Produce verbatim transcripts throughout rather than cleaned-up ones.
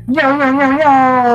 Yo yo yo yo.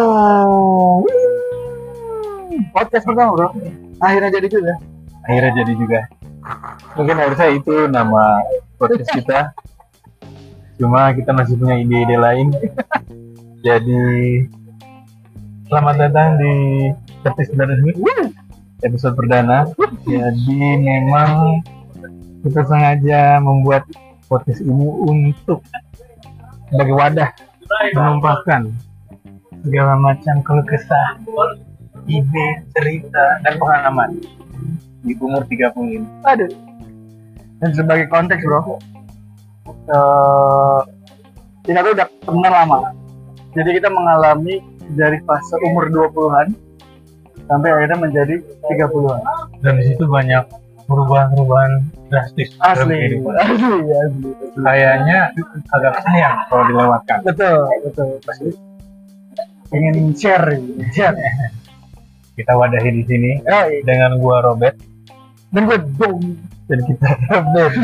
Podcast pertama bro. Akhirnya jadi juga. Akhirnya jadi juga. Mungkin harusnya itu nama podcast kita. Cuma kita masih punya ide-ide lain. Jadi selamat datang di episode resmi, episode perdana. Jadi memang kita sengaja membuat podcast ini untuk sebagai wadah menumpahkan segala macam keluh kesah, ide, cerita, dan pengalaman di umur tiga puluh ini. Aduh. Dan sebagai konteks bro, uh, kita tuh udah kenal lama. Jadi kita mengalami dari fase umur dua puluhan sampai akhirnya menjadi tiga puluhan. Dan di situ banyak perubahan-perubahan drastis. Asli, asli, asli. Kayaknya agak sayang kalau dilewatkan. Betul, betul. Pasti ingin share, share. Kita wadahi di sini Oh, iya. dengan gua Robert Dan gue dong. dan kita Robert.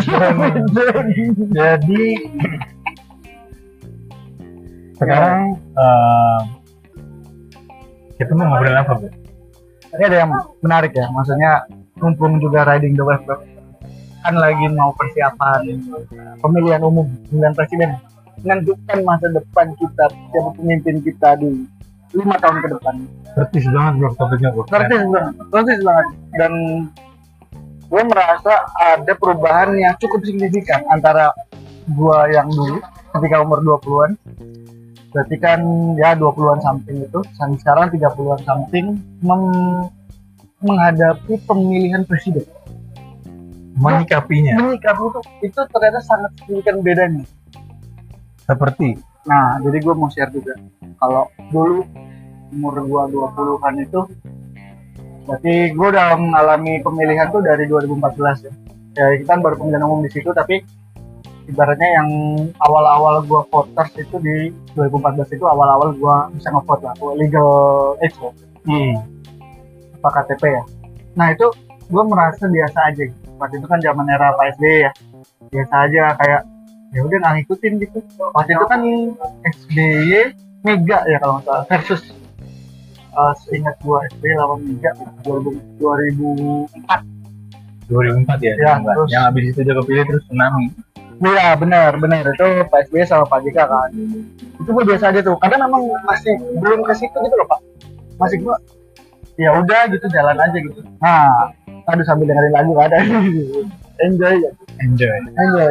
Jadi sekarang uh, kita mau ngobrol apa, Bu? Ini ada yang menarik ya, maksudnya mumpung juga riding the wave bro. Kan lagi mau persiapan pemilihan umum pemilihan presiden, menentukan masa depan kita, siapa pemimpin kita di lima tahun ke depan. Persis banget bro topiknya, bro. Persis banget, persis banget. Dan gue merasa ada perubahan yang cukup signifikan antara gue yang dulu ketika umur dua puluhan, berarti kan ya dua puluhan something itu, dan sekarang tiga puluhan something mem- menghadapi pemilihan presiden. Menyikapinya Menyikapi itu, itu ternyata sangat signifikan bedanya. seperti Nah, jadi gue mau share juga. Kalau dulu umur gue dua puluhan itu, berarti gue udah mengalami pemilihan tuh dari dua ribu empat belas ya. Ya kita kan baru pemilihan umum di situ, tapi ibaratnya yang awal-awal gue voters itu di dua ribu empat belas itu awal-awal gue bisa ngevote lah, gua legal age ya. hmm. Apa K T P ya. Nah itu gue merasa biasa aja. Waktu itu kan zaman era Pak S B Y ya, biasa aja kayak ya udah nggak ngikutin gitu. Waktu itu kan S B Y Mega ya kalau nggak salah versus uh, seingat gue S B Y lawan Mega dua ribu empat. dua ribu empat ya, Ya, yang, terus- yang habis itu dia kepilih terus tsunami. Iya benar benar itu Pak S B Y sama Pak J K kan. Itu gue biasa aja tuh, karena memang masih belum ke situ gitu loh Pak. Masih gue ya udah gitu jalan aja gitu. Nah, aduh sambil dengerin lagu ada. Enjoy ya. Enjoy. Enjoy.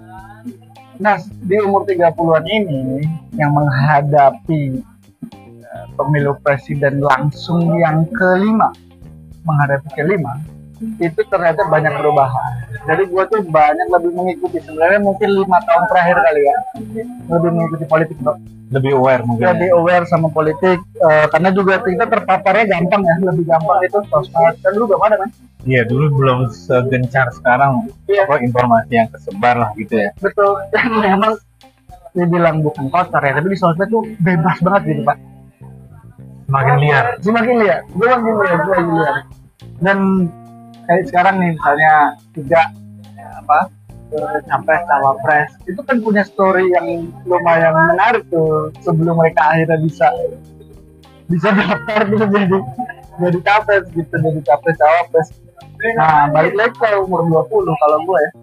Nah, di umur tiga puluhan ini yang menghadapi uh, pemilu presiden langsung yang kelima, menghadapi kelima, itu ternyata banyak perubahan. Jadi gue tuh banyak lebih mengikuti, sebenarnya mungkin lima tahun terakhir kali ya, lebih mengikuti politik bro. Lebih aware mungkin. Lebih aware sama politik, uh, karena juga kita terpaparnya gampang ya, lebih gampang itu sosmed. Kan dulu gak ada kan? Iya, dulu belum segencar sekarang. Iya. Apa informasi yang kesebar lah gitu ya. Betul, dan memang dibilang bukan kotor ya, tapi di sosmed tuh bebas banget gitu pak. Semakin liar. Semakin lihat, gue makin lihat, gue lagi lihat. Dan kayak sekarang nih misalnya tiga ya, apa eh, capres cawapres itu kan punya story yang lumayan menarik tuh sebelum mereka akhirnya bisa bisa daftar bisa jadi jadi capres gitu, jadi capres cawapres. Nah balik lagi ke umur dua puluh kalau gue ya,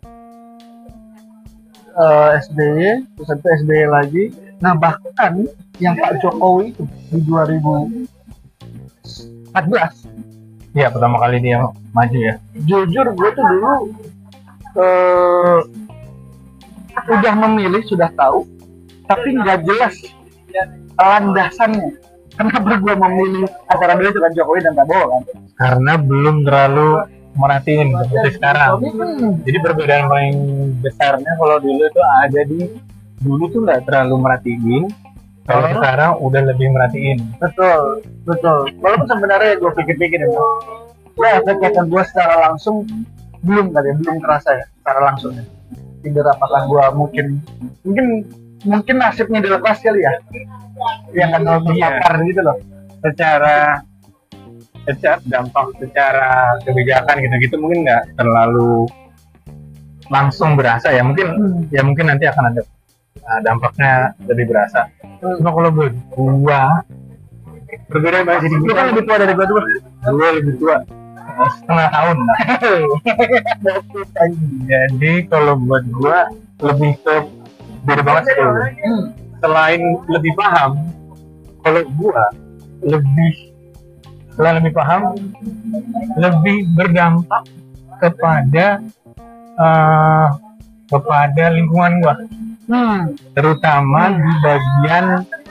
eh, S B Y terus itu S B Y lagi. Nah bahkan yang Pak Jokowi itu di dua ribu empat belas, Iya, pertama kali dia maju ya. jujur gue tuh dulu eh, udah memilih, sudah tahu, tapi nggak jelas landasannya. Kenapa gue memilih antara beliau dengan Jokowi dan Prabowo kan? Karena belum terlalu merhatiin seperti sekarang. Hmm, Jadi perbedaan paling besarnya kalau dulu itu ada di dulu tuh nggak terlalu merhatiin. Kalau Oh. sekarang udah lebih merhatiin. betul, betul. Walaupun sebenarnya gue pikir-pikir ya, ya kegiatan gue secara langsung belum kali ya, belum terasa ya secara langsung ya. Tidak apakah gue mungkin mungkin mungkin nasibnya dilepas kali ya, yang kan terpapar gitu loh. Secara secara dampak, secara kebijakan gitu-gitu mungkin nggak terlalu langsung berasa ya. Mungkin Hmm. ya mungkin nanti akan ada nah, dampaknya lebih berasa. Cuma kalau buat gua berbeda banget sih. Lu kan lebih tua dari gua tuh. Gua lebih tua eh, setengah tahun lah. Jadi kalau buat gua lebih ke beda banget sih. Hmm. Selain lebih paham, kalau gua lebih selain lebih paham, lebih berdampak kepada eh, kepada lingkungan gua, Hmm. terutama di bagian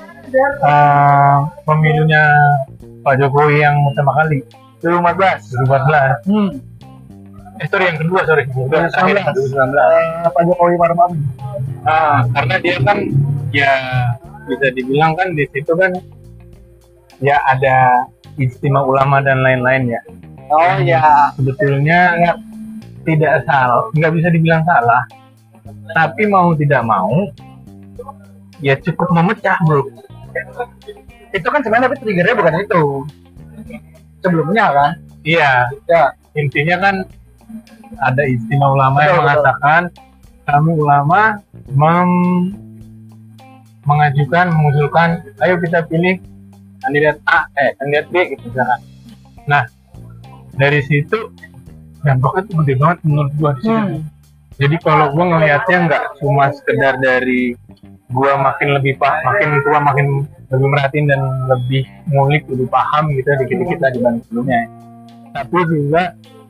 eh, pemilunya Pak Jokowi yang pertama kali dua ribu empat belas. dua ribu empat belas. Hmm. Eh sorry yang kedua sorry dua Bukan, ribu terakhir, sembilan belas. dua ribu sembilan belas. Eh, Pak Jokowi Maruf Amin. Ah, karena dia kan ya bisa dibilang kan di situ kan ya ada istimewa ulama dan lain-lain ya. Oh ya. Sebetulnya nggak tidak salah, nggak bisa dibilang salah. Tapi mau tidak mau ya cukup memecah bro. Itu kan sebenarnya tapi triggernya bukan itu. Sebelumnya kan. Iya, Ya. intinya kan ada istimewa ulama yang Betul, betul. mengatakan kami ulama mem- mengajukan mengusulkan ayo kita pilih kandidat A eh kandidat B gitu misalkan. Nah dari situ dampaknya tuh gede banget menurut gua di situ. Hmm. Jadi kalau gua ngelihatnya nggak cuma sekedar dari gua makin lebih pak makin tua makin lebih merhatiin dan lebih ngulik lebih paham gitu dikit-dikit lah dibanding sebelumnya, tapi juga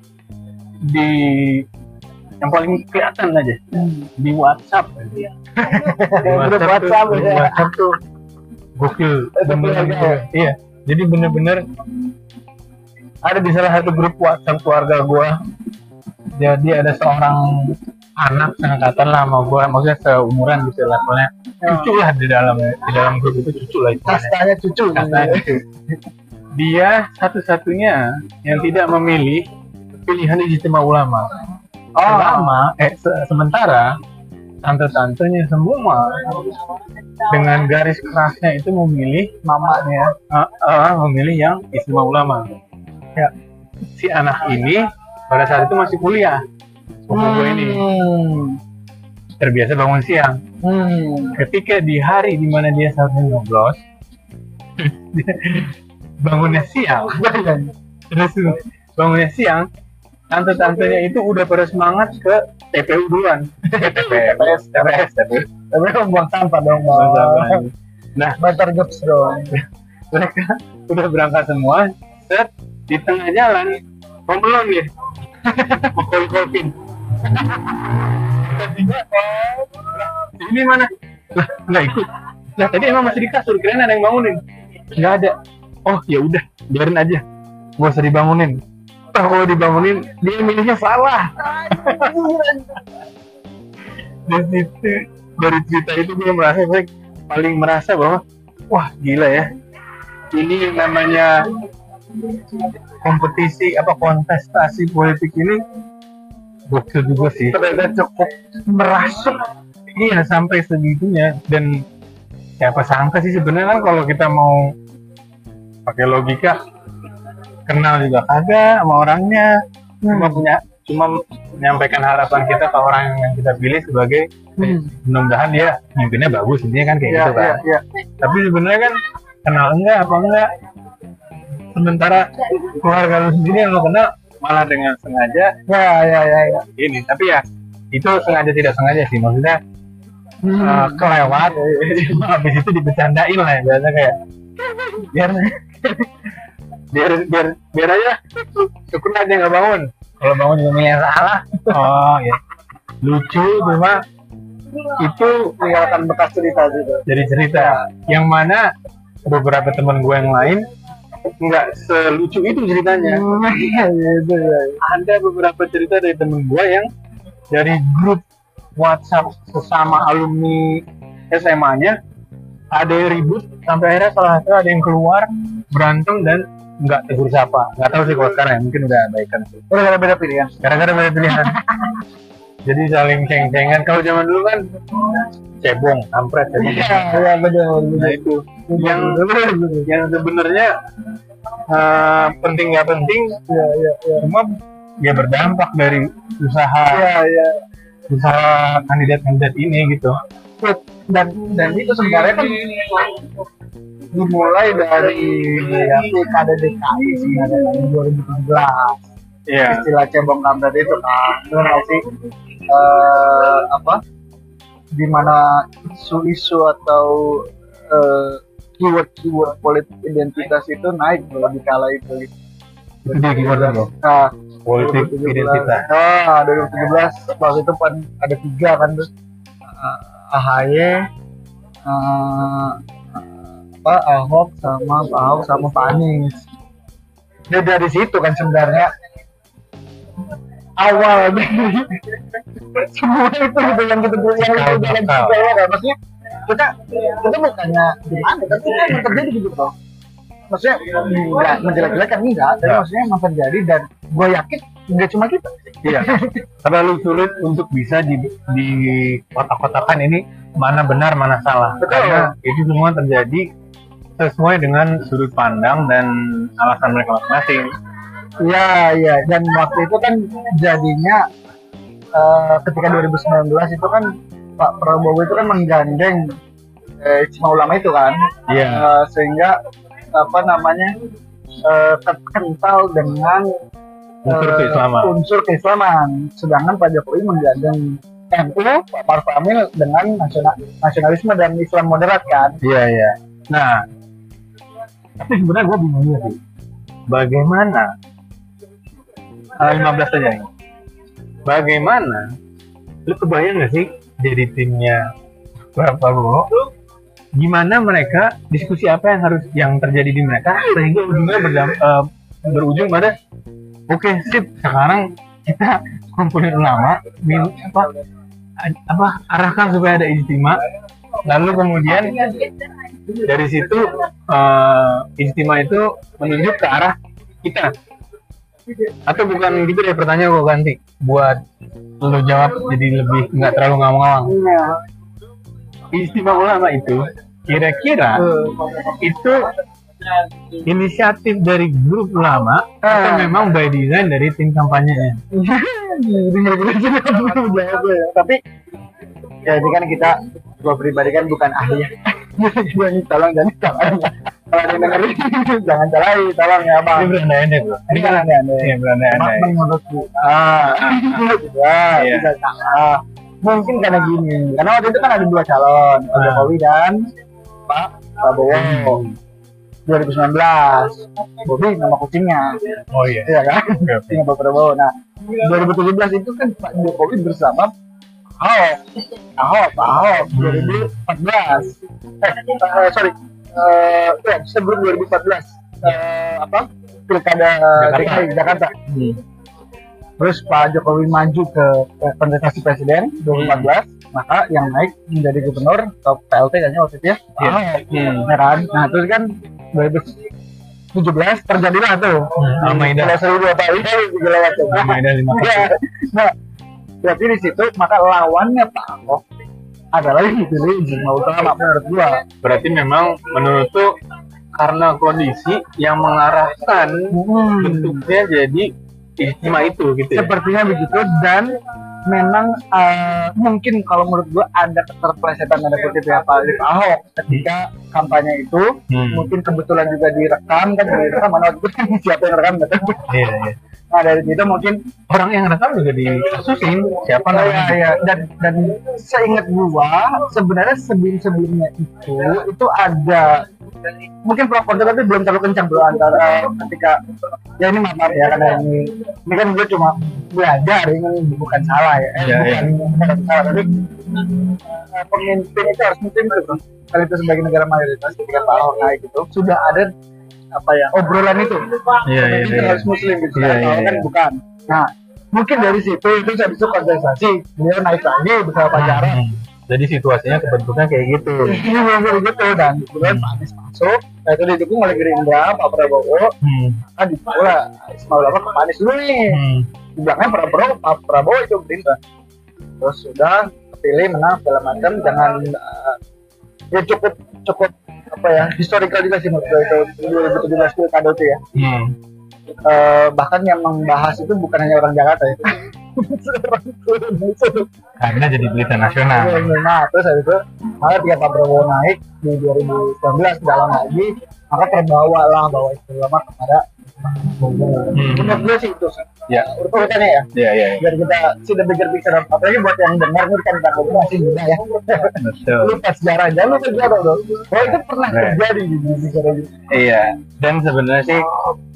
di yang paling kelihatan aja Hmm. di WhatsApp. Di Grup WhatsApp, tuh, di ya. WhatsApp tuh gokil. Itu Bener-bener, keluarga. iya. Jadi bener-bener ada di salah satu grup WhatsApp keluarga gua. Jadi ada seorang anak seangkatan lah sama gua, maksudnya seumuran gitu levelnya. Cucu lah di dalam di dalam grup itu cucu lah itu. Kastanya cucu. Kastanya cucu. Dia satu-satunya yang tidak memilih pilihan istimewa ulama. Oh. Selama, eh se- sementara tante-tantenya semua dengan garis kerasnya itu memilih mamanya, uh, uh, memilih yang istimewa ulama. Ya, si anak ini pada saat itu masih kuliah. Sepupu gue ini Hmm. terbiasa bangun siang. Hmm. Ketika di hari dimana dia seharusnya nyoblos, bangunnya siang. Terus bangunnya siang, tante-tantenya itu udah pada semangat ke T P U duluan. T P S, T P S, T P S. Tapi kan buang sampah dong, Buang Bang. sampah. Nah, Bantar jobs dong. mereka udah berangkat semua. Set di tengah jalan, pemelon dia, mau kolpin. Ini mana? Lah, nggak ikut. Lah tadi emang masih di kasur, kirain ada yang bangunin. Nggak ada. Oh ya udah, biarin aja. Gak usah dibangunin. Nah, kalau dibangunin, dia milihnya salah. Dari situ, dari cerita itu gue merasa saya paling merasa bahwa wah gila ya. Ini yang namanya kompetisi apa kontestasi politik ini gokil juga sih. Ternyata cukup merasuk. Iya sampai segitunya, dan siapa sangka sih sebenarnya kan kalau kita mau pakai logika kenal juga kagak sama orangnya, cuma punya cuma menyampaikan harapan kita ke orang yang kita pilih sebagai eh, Hmm. mudah-mudahan dia mimpinnya bagus, intinya kan kayak Iya, gitu kan. iya, iya. Tapi sebenarnya kan kenal enggak apa enggak, sementara keluarga lu sendiri yang lu kenal malah dengan sengaja Ya, ya, ya, ya. ini. Tapi ya itu sengaja tidak sengaja sih, maksudnya Hmm. uh, kelewat, cuma habis itu dibercandain lah ya, biasa kayak biar biar biar biar aja syukur aja nggak bangun, kalau bangun juga milih yang salah. Oh ya lucu, cuma itu Meninggalkan bekas cerita gitu. jadi cerita yang mana beberapa teman gue yang lain nggak selucu itu ceritanya. Iya, gitu ya. Ada beberapa cerita dari temen gue yang dari grup WhatsApp sesama alumni S M A-nya ada yang ribut sampai akhirnya salah satu ada yang keluar berantem dan nggak tegur sapa. Nggak tahu sih kalau sekarang ya, mungkin udah baikan sih. Udah beda pilihan. Gara-gara beda pilihan. Jadi saling ceng-cengan. Kalau zaman dulu kan cebong, kampret, cebong. Iya, iya, betul. Nah itu yang yang sebenarnya eh, penting nggak penting, Iya, iya, iya. cuma ya berdampak dari usaha Iya, iya. usaha kandidat-kandidat ini gitu. ikut dan dan itu sebenarnya kan dimulai dari ya, pilkada D K I sebenarnya tahun dua ribu tujuh belas. Iya. Istilah cebong kampret itu kan, benar nggak sih? Eh, apa? Di mana isu-isu atau eh, keyword-keyword politik identitas itu naik loh di kala itu. Itu dia keywordnya bro. Nah, Politik dua ribu tujuh belas. identitas. Oh, dua ribu tujuh belas waktu itu kan ada tiga kan tuh. A H Y, uh, apa Ahok sama Pak Ahok sama Pak Anies. Ya dari situ kan sebenarnya awal dari semua itu gitu yang kita yang kita bilang kita ya maksudnya kita kita bukannya gimana tapi kan yang terjadi gitu loh. Maksudnya nggak menjelek-jelekan enggak, tapi Ya. maksudnya emang terjadi dan gue yakin nggak cuma kita. Iya. Terlalu sulit untuk bisa di, di kotak-kotakan ini mana benar mana salah. Betul. Karena itu semua terjadi sesuai dengan sudut pandang dan alasan mereka masing-masing. Iya, iya. Dan waktu itu kan jadinya eh, ketika dua ribu sembilan belas itu kan Pak Prabowo itu kan menggandeng eh, Ijtima Ulama itu kan, Iya. Eh, sehingga apa namanya eh, kental dengan Unsur eh, keislaman. unsur keislaman. Sedangkan Pak Jokowi menggandeng N U, Pak Maruf Amin dengan nasional, nasionalisme dan Islam moderat kan. Iya, iya. Nah, tapi sebenarnya gue bingung juga sih. Bagaimana uh, lima belas saja nih. Bagaimana lu kebayang gak sih jadi timnya Pak Prabowo? Gimana mereka diskusi apa yang harus yang terjadi di mereka sehingga ujungnya berdam- uh, berujung pada oke sip sekarang kita kumpulin ulama min, apa apa arahkan supaya ada ijtima lalu kemudian dari situ uh, ijtima itu menunjuk ke arah kita atau bukan gitu deh pertanyaan gue ganti buat lu jawab jadi lebih nggak terlalu ngawang-ngawang. Ijtima ulama itu kira-kira itu inisiatif dari grup ulama atau memang by design dari tim kampanyenya? Tapi ya ini kan kita gua pribadi kan bukan ahli. Gua ini tolong jangan salahin. Kalau ada yang dengerin jangan salahin, tolong ya bang. Ini berandai-andai bro. Ini kan aneh-aneh. Iya berandai-andai. Menurutku ah, ya Iya. bisa salah. Mungkin karena gini, karena waktu itu kan ada dua calon, Pak Ah. Jokowi dan Pak Prabowo. dua ribu sembilan belas, Bobi nama kucingnya, Oh iya. iya kan? Oke, oke. Kucingnya Pak Prabowo. Nah, dua ribu tujuh belas itu kan Pak Jokowi bersama Ahok, Ahok, Pak Ahok, dua ribu empat belas. Eh, eh, sorry, eh, ya sebelum dua ribu empat belas, eh, apa? Pilkada Jakarta. D K I Jakarta. Hmm. Terus Pak Jokowi maju ke, ke kontestasi presiden dua ribu empat belas, maka yang naik menjadi gubernur atau P L T kayaknya waktu itu ya. Iya. Ahok, Hmm. ya kan? Nah, terus kan dua ribu tujuh belas terjadilah tuh. Hmm, Al-Maidah. Pulau Seribu apa itu segala macam. Al-Maidah lima puluh. Ya. Nah, berarti di situ maka lawannya Pak Ahok adalah yang dipilih Ijtima Ulama menurut gua. Berarti memang menurut tuh karena kondisi yang mengarahkan Hmm. bentuknya jadi ijtima itu gitu ya. Sepertinya begitu dan memang eh, mungkin kalau menurut gua ada keterplesetan tanda kutip ya Pak Alif Ahok ketika kampanye itu Hmm. mungkin kebetulan juga direkam kan direkam mana waktu itu kan siapa yang rekam nggak tahu. Iya, iya. Nah dari situ mungkin Orang yang rekam juga dikasusin siapa oh, namanya? ya, ya. dan dan seingat gua sebenarnya sebelum sebelumnya itu itu ada mungkin pro kontra tapi belum terlalu kencang bro antara ketika ya ini maaf ya karena ini ini kan gue cuma belajar ini bukan salah ya eh, Iya, bukan, bukan salah tapi eh, pemimpin itu harus mungkin itu kalau itu sebagai negara mayoritas ketika Pak Ahok naik itu sudah ada apa ya obrolan itu Iya, iya, pemimpin iya. harus muslim gitu Iya, kan iya, Ahok kan iya. bukan nah mungkin dari situ itu habis itu kontestasi beliau naik lagi bersama Pak Jarod. Hmm. Jadi situasinya kebentuknya kayak gitu. Iya betul betul dan kemudian Pak Anies masuk, nah itu didukung oleh Gerindra, Pak Prabowo, Hmm. kan dibawa Ismail Ulama ke Pak Anies dulu nih, Hmm. di belakang Prabowo, Pak Prabowo itu Gerindra, terus sudah terpilih menang segala macam, jangan uh, ya cukup cukup apa ya historical juga sih menurut gue itu dua ribu tujuh belas pilkada itu ya, Hmm. uh, bahkan yang membahas itu bukan hanya orang Jakarta ya, karena jadi berita nasional. Nah, terus habis itu maka ketika Pak Prabowo naik di dua ribu sembilan belas dalam lagi, maka terbawa lah bahwa itu lama kepada Hmm. menurut gue sih itu sih. Ya, Urut-urutannya ya. ya, ya, ya. Biar kita see the bigger picture. Apalagi buat yang dengar nih kan Pak Prabowo masih muda ya. Betul. Lupa sejarah, jangan lupa sejarah dong. Bahwa itu pernah Right. terjadi di negara ini. Iya, dan sebenarnya sih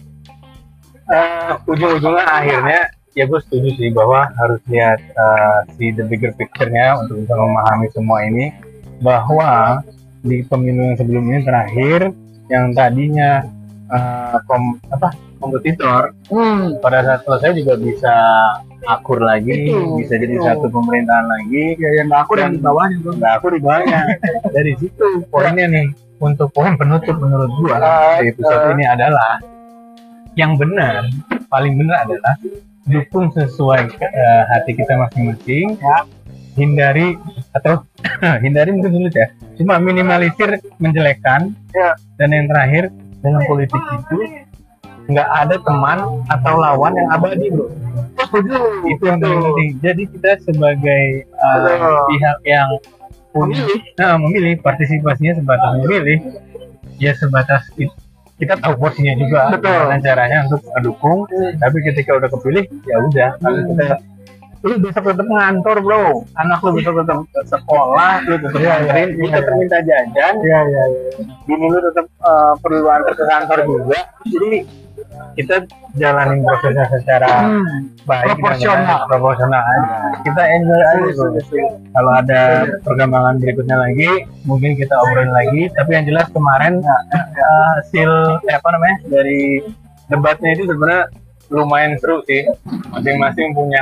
eh, ujung-ujungnya akhirnya ya gue setuju sih bahwa harus lihat eh, si the bigger picture-nya untuk bisa memahami semua ini, bahwa di pemilu yang sebelum ini terakhir yang tadinya eh, kom, apa kompetitor Hmm. pada saat selesai juga bisa akur lagi, Itu, bisa jadi itu. satu pemerintahan lagi. Ya yang aku dan di bawahnya tuh. Nggak aku di bawahnya. Dari situ poinnya nih, untuk poin penutup menurut gua Ah, di episode ah. ini adalah yang benar, paling benar adalah dukung sesuai eh, hati kita masing-masing. Ya. Hindari atau hindari mungkin sulit ya, cuma minimalisir menjelekan. Ya. Dan yang terakhir, dalam politik itu nggak ada teman atau lawan yang abadi, bro. Setuju. Itu yang paling penting. Jadi kita sebagai uh, Betul. pihak yang punya, Memilih. nah, memilih, partisipasinya sebatas memilih, ya sebatas kita, kita tahu porsinya juga, Betul. gimana caranya untuk mendukung. Tapi ketika udah kepilih, ya udah. Kalau Hmm. kita, lu besok tetap ngantor, bro. Anak lu besok tetap ke sekolah, lu tetap Iya, nganterin, iya, lu iya. tetap minta jajan, Iya, iya, iya. bini lu tetap uh, perlu antar ke kantor juga. Jadi kita jalanin prosesnya secara Hmm. baik, Proporsional. dan proporsional aja. Kita enjoy aja. bro. Kalau ada perkembangan berikutnya lagi, mungkin kita obrolin lagi. Tapi yang jelas kemarin uh, hasil eh, apa namanya dari debatnya itu sebenarnya lumayan seru sih. Masing-masing punya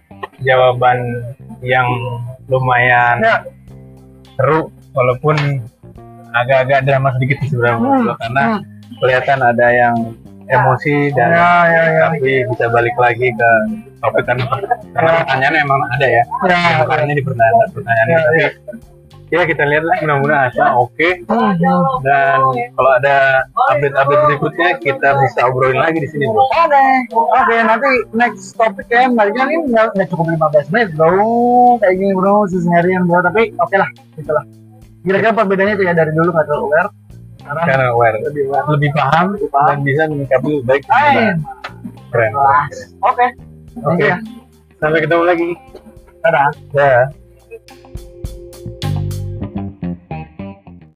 jawaban yang lumayan Ya. seru, walaupun agak-agak drama sedikit sih sebenarnya menurut gua, karena Hmm. kelihatan ada yang emosi dan Ya, ya, ya. tapi bisa balik lagi ke topik, karena karena pertanyaannya emang ada ya. Ya, Karena ini di pertanyaan pertanyaan Ya, tapi ya. ya kita lihat lah, mudah-mudahan hasilnya oke. Hmm. Dan kalau ada update-update berikutnya kita bisa obrolin lagi di sini, bro. Oke, oke, nanti next topik ya, baliknya ini nggak nggak cukup lima belas menit bro, kayak gini bro, seharian bro, tapi oke lah, gitu lah. Kira-kira perbedaannya itu ya dari dulu nggak terlalu aware, sekarang Karena aware, lebih aware. lebih paham, Lebih paham. dan bisa menyikapi lebih baik. Lain. Keren. Oke, thank Oke. you ya. Sampai ketemu lagi. Dadah. Dah.